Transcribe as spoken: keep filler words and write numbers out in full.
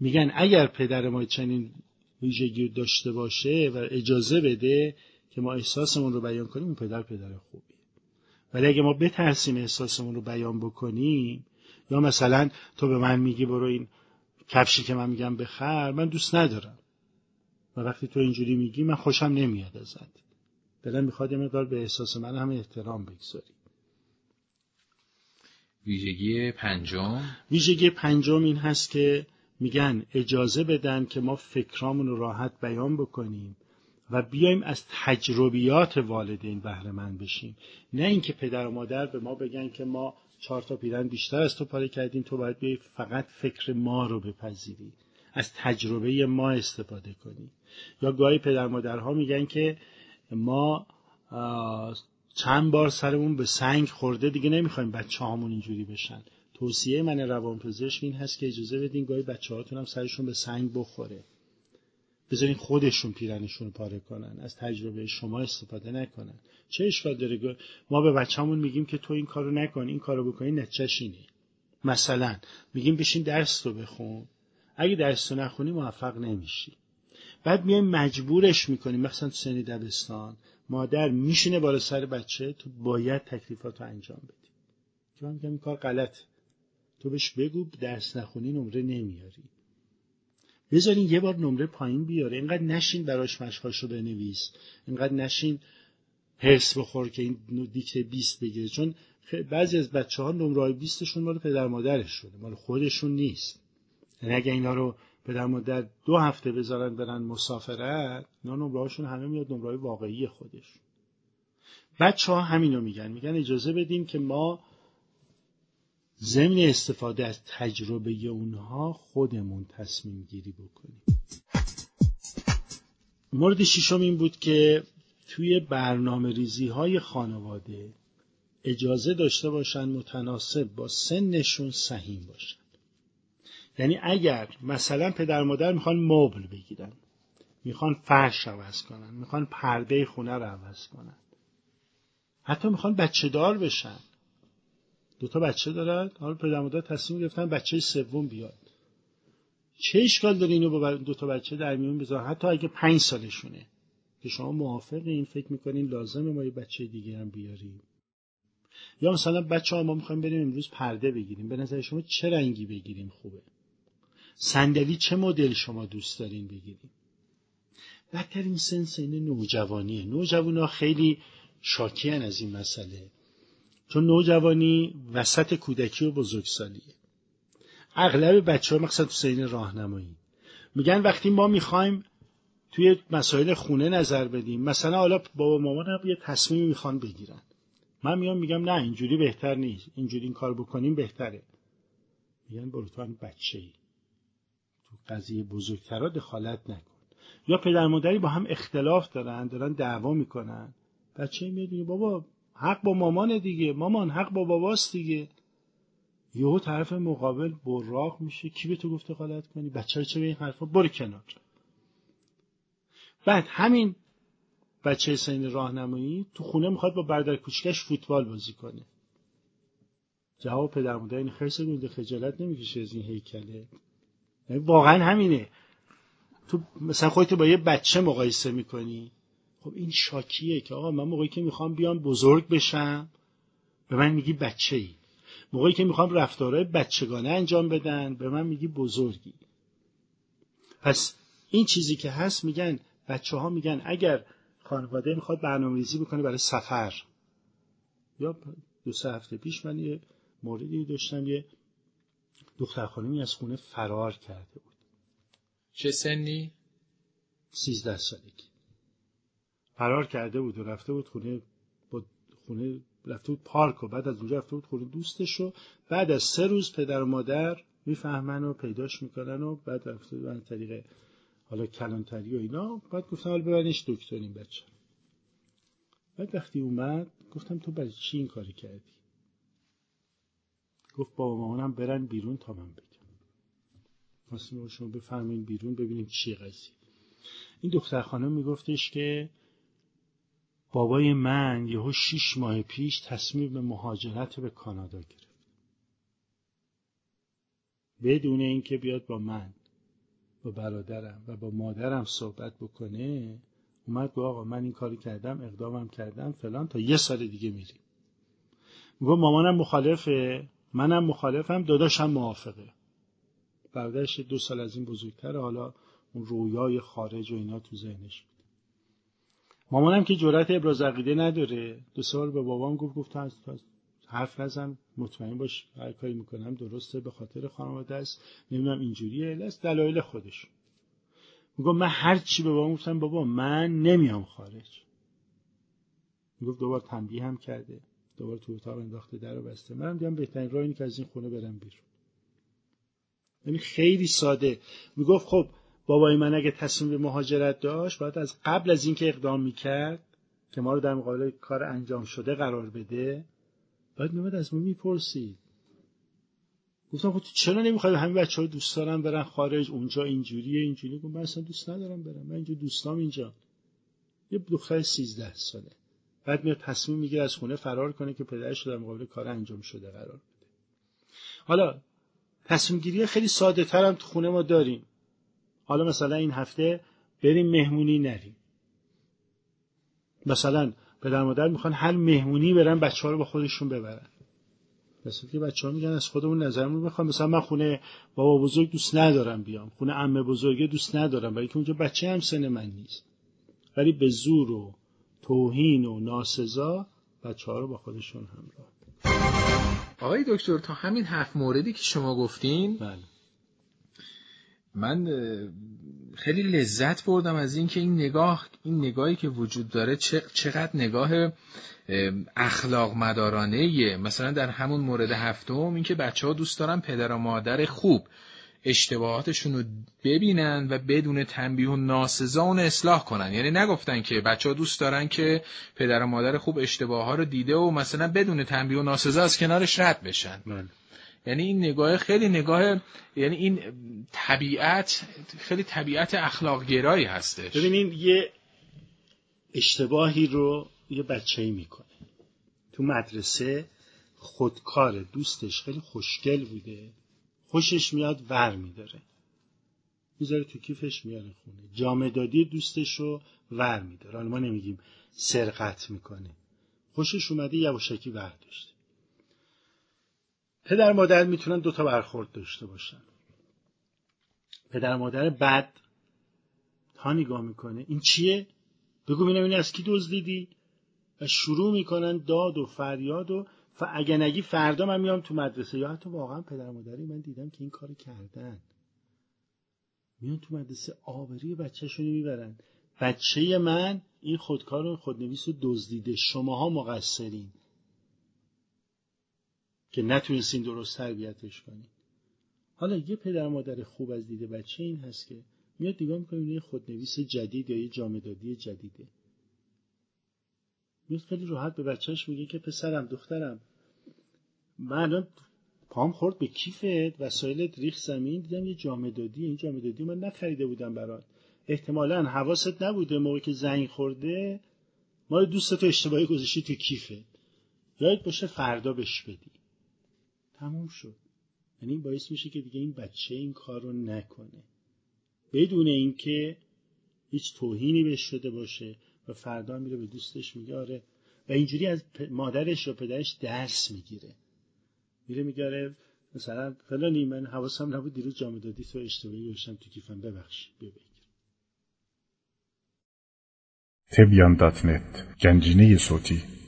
میگن اگر پدر ما چنین ویژگی داشته باشه و اجازه بده که ما احساسمون رو بیان کنیم، اون پدر پدر خوبیه. ولی اگه ما بترسیم احساسمون رو بیان بکنیم، یا مثلا تو به من میگی برو این کفشی که من میگم بخر، من دوست ندارم و وقتی تو اینجوری میگی من خوشم نمیاد ازت. دلم میخواد یه مقدار به احساس من هم احترام بگذاری. ویژگی پنجم ویژگی پنجم این هست که میگن اجازه بدن که ما فکرامون رو راحت بیان بکنیم و بیایم از تجربیات والدین بهره مند بشیم. نه اینکه پدر و مادر به ما بگن که ما چهار تا پیرن بیشتر از تو پاره کردیم، تو باید بیای فقط فکر ما رو بپذیری، از تجربه ما استفاده کنی. یا گاهی پدر مادرها میگن که ما چند بار سرمون به سنگ خورده، دیگه نمیخوایم بچه‌هامون اینجوری بشن. توصیه من روانپزشک این هست که اجازه بدین گاهی بچه‌هاتون هم سرشون به سنگ بخوره، بذارین خودشون پیرنشون رو پاره کنن، از تجربه شما استفاده نکنن. چه اشکال داره ما به بچه‌مون میگیم که تو این کارو نکن، این کارو بکنی نتیجهش اینه. مثلا میگیم بشین درس رو بخون، اگه درس رو نخونی موفق نمیشی. بعد میایم مجبورش میکنیم، مثلا تو سن دبستان مادر میشینه بالا سر بچه، تو باید تکلیفاتو انجام بدی. که من میگم این کار غلط، تو بهش بگو درس نخونی نمره نمیاری. بذارین یه بار نمره پایین بیاره، اینقدر نشین براش مشقاشو بنویس، اینقدر نشین هرس بخور که این دیکته بیست بگیره، چون بعضی از بچه‌ها نمره‌های بیستشون مال پدر مادرش شده، مال خودشون نیست. یعنی اگه اینا رو پدر مادر دو هفته بذارن برن مسافرت، اینا نمره‌هاشون همه میاد نمره‌های واقعی خودش. بچه‌ها همینو میگن، میگن اجازه بدیم که ما ضمن استفاده از تجربه اونها خودمون تصمیم گیری بکنیم. مورد ششم این بود که توی برنامه ریزی های خانواده اجازه داشته باشن متناسب با سنشون سهیم باشن. یعنی اگر مثلا پدر مادر میخوان مبل بگیرن، میخوان فرش عوض کنن، میخوان پرده خونه رو عوض کنن، حتی میخوان بچه دار بشن، دوتا بچه دارن، حالا پدر مادر تصمیم گرفتن بچه سوم بیاد، چه اشکال داره اینو با دوتا بچه در میون بذارن، حتی اگه پنج سالشونه که شما موافقین، فکر میکنین لازمه ما یه بچه دیگه هم بیاریم. یا مثلا بچه ها ما میخوایم بریم امروز پرده بگیریم، به نظر شما چه رنگی بگیریم خوبه؟ صندلی چه مدل شما دوست دارین بگیریم؟ بدترین سن سن نوجوانیه. نوجوانا خیلی شاکیان از این مسئله، چون نوجوانی وسط کودکی و بزرگسالیه. اغلب بچه‌ها مثلا تو سن راهنمایی میگن وقتی ما میخوایم توی مسائل خونه نظر بدیم، مثلا حالا بابا مامان هم یه تصمیم میخوان بگیرن، من میام میگم نه اینجوری بهتر نیست، اینجوری این کار بکنیم بهتره. میگن برو تو هم بچه‌ای، تو قضیه بزرگترا دخالت نکن. یا پدر مادری با هم اختلاف دارن، دارن دعوا میکنن، بچه میاد بابا حق با مامانه دیگه، مامان حق با باباست دیگه. یهو طرف مقابل براق میشه، کی به تو گفته دخالت کنی؟ بچه رو چه به این حرفا؟ برو کنار. بعد همین بچه سن راهنمایی تو خونه میخواد با برادر کوچیکش فوتبال بازی کنه. جواب پدر مادر این خرس گنده خجالت نمیکشه از این هیکله؟ یعنی واقعا همینه. تو مثلا خودت با یه بچه مقایسه میکنی، خب این شاکیه که آقا من موقعی که میخوام بیام بزرگ بشم به من میگی بچه‌ای، موقعی که میخوام رفتارهای بچگانه انجام بدن به من میگی بزرگی. پس این چیزی که هست، میگن بچه‌ها میگن اگر خانواده میخواد برنامه‌ریزی بکنه برای سفر، یا دو سه هفته پیش من یه موردی داشتم، یه دختر خانمی از خونه فرار کرده بود. چه سنی؟ سیزده سالگی. فرار کرده بود و رفته بود خونه، با خونه رفته بود پارک و بعد از اونجا رفته بود خونه دوستش و بعد از سه روز پدر و مادر میفهمن و پیداش میکنن و بعد رفته بود از طریق حالا کلانتری و اینا، بعد گفتم حالا ببرینش دکتر این بچه. بعد وقتی اومد گفتم تو برای چی این کاری کردی؟ گفت بابا مامانم برن بیرون تا من بگم. خواستیم شما بفهمین بیرون ببینیم چی قضیه. این دختر خانم میگفتش که بابای من یهو شیش ماه پیش تصمیم به مهاجرت به کانادا گرفت، بدون اینکه بیاد با من با برادرم و با مادرم صحبت بکنه، اومد گفت آقا من این کاری کردم، اقدامم کردم فلان، تا یه سال دیگه میریم. میگه مامانم مخالفه، منم مخالفم، داداشم موافقه. برادرش دو سال از این بزرگتره، حالا اون رویای خارج و اینا تو ذهنش بود. مامانم که جرأت ابراز عقیده نداره، دو سال به بابام گفت گفت از حرف نزن، مطمئن باش هر کاری میکنم درسته، به خاطر خانواده است، نمیدونم اینجوریه، لست دلایل خودش. میگم من هر چی به بابام گفتم بابا من نمیام خارج. میگفت دوبار تنبیه هم کرده، دوبار تو اتاق انداخته، درو بسته. منم دیدم بهترین راه اینه که از این خونه برم بیرون. یعنی خیلی ساده. میگفت خب بابای من اگه تصمیم به مهاجرت داشت باید از قبل از اینکه اقدام میکرد که ما رو در مقابل کار انجام شده قرار بده، باید میومد از ما میپرسید. گفتم خب تو چرا نمیخوای همین بچه‌ها دوست دارن برن خارج، اونجا اینجوریه اینجوری؟ گفتم من اصلا دوست ندارم برم، من اینجا دوستام اینجا. یه دختر سیزده ساله بعد میاد تصمیم میگیره از خونه فرار کنه که پدرش رو در مقابل کار انجام شده قرار بده. حالا تصمیم گیری خیلی ساده تر هم تو خونه ما داریم. حالا مثلا این هفته بریم مهمونی نریم. مثلا پدر مادر میخوان هر مهمونی برن بچه‌ها رو با خودشون ببرن. مثلا که بچه‌ها میگن از خودمون نظرمون میخوام، مثلا من خونه بابا بزرگ دوست ندارم بیام، خونه عمه بزرگه دوست ندارم، برای که اونجا بچه هم سن من نیست. ولی به زور و توهین و ناسزا بچه‌ها رو با خودشون همراه. آقای دکتر تا همین هفت موردی که شما گفتین، بله. من خیلی لذت بردم از این که این نگاه این نگاهی که وجود داره چقدر نگاه اخلاق مدارانه‌ایه. مثلا در همون مورد هفتم این که بچه‌ها دوست دارن پدر و مادر خوب اشتباهاتشون رو ببینن و بدون تنبیه و ناسزا اون اصلاح کنن. یعنی نگفتن که بچه‌ها دوست دارن که پدر و مادر خوب اشتباهات رو دیده و مثلا بدون تنبیه و ناسزا از کنارش رد بشن. من. یعنی این نگاه خیلی نگاه، یعنی این طبیعت خیلی طبیعت اخلاق گرایی هستش. ببینین یه اشتباهی رو یه بچه‌ای میکنه تو مدرسه، خودکار، دوستش خیلی خوشگل بوده، خوشش میاد ور میداره، میذاره تو کیفش میاره خونه. جامه دادی دوستش رو ور میداره. حالا ما نمیگیم سرقت میکنه، خوشش اومده یواشکی برداشته. پدر مادر میتونن دوتا برخورد داشته باشن. پدر مادر بد ها نگاه میکنه این چیه؟ بگو ببینم این از کی دزدیدی؟ و شروع میکنن داد و فریاد و ف... اگه نگی فردا من میام تو مدرسه. یا حتی واقعا پدر مادری من دیدم که این کارو کردن، میان تو مدرسه آبروی بچه‌شون میبرن. بچه من این خودکار و خودنویس رو دزدیده، شماها مقصرین که نتونستین درست تربیتش کنین. حالا یه پدر مادر خوب از دیده بچه این هست که میاد نگاه میکنه یه خودنویس جدید یا یه جامه دادی جدیده، میاد خیلی راحت به بچهش میگه که پسرم دخترم من الان پام خورد به کیفت، وسایلت ریخت زمین، دیدم یه جامه دادی، این جامه دادی من نخریده بودم برات، احتمالاً حواست نبوده موقعی که زنگ خورده ما رو دوستتو اشتباهی گذاشتی تو کیفت، یادت باشه فردا بهش بدی. تموم شد. یعنی این باعث میشه که دیگه این بچه این کار رو نکنه، بدون اینکه هیچ توهینی بهش شده باشه، و فردا میره به دوستش میگه آره، و اینجوری از مادرش و پدرش درس میگیره. میره میگه آره مثلا فلانی من حواسم نبود دیروز جامه دادی تو اشتباهی گذاشتم تو کیفم، ببخش بیا بگیر. تبیان دات نت، گنجینه صوتی.